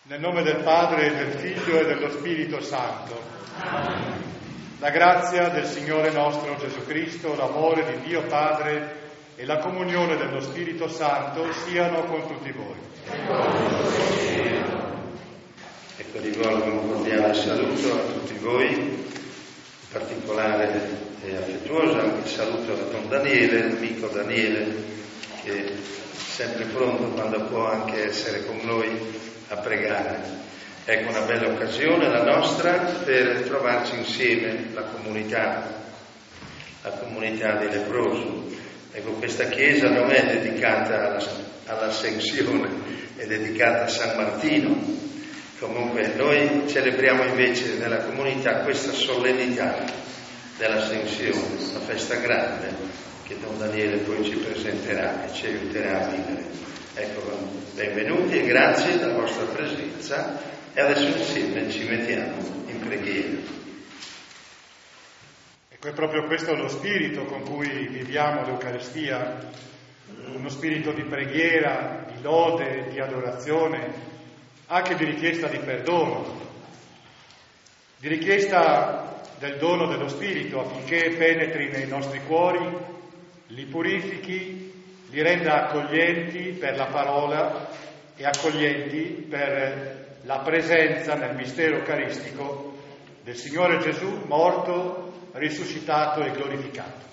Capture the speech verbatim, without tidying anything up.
Nel nome del Padre, del Figlio e dello Spirito Santo. La grazia del Signore nostro Gesù Cristo, l'amore di Dio Padre e la comunione dello Spirito Santo siano con tutti voi. Ecco, rivolgo un cordiale saluto a tutti voi, in particolare e affettuoso anche il saluto a Don Daniele, l'amico Daniele, che è sempre pronto quando può anche essere con noi a pregare. Ecco una bella occasione la nostra per trovarci insieme, la comunità, la comunità di leproso. Ecco, questa chiesa non è dedicata alla, all'Ascensione, è dedicata a San Martino. Comunque noi celebriamo invece nella comunità questa solennità dell'Ascensione, una festa grande che Don Daniele poi ci presenterà e ci aiuterà a vivere. Ecco, benvenuti e grazie della vostra presenza e adesso insieme ci mettiamo in preghiera. Ecco, è proprio questo lo spirito con cui viviamo l'Eucaristia, uno spirito di preghiera, di lode, di adorazione, anche di richiesta di perdono, di richiesta del dono dello Spirito affinché penetri nei nostri cuori, li purifichi, li renda accoglienti per la parola e accoglienti per la presenza nel mistero eucaristico del Signore Gesù morto, risuscitato e glorificato.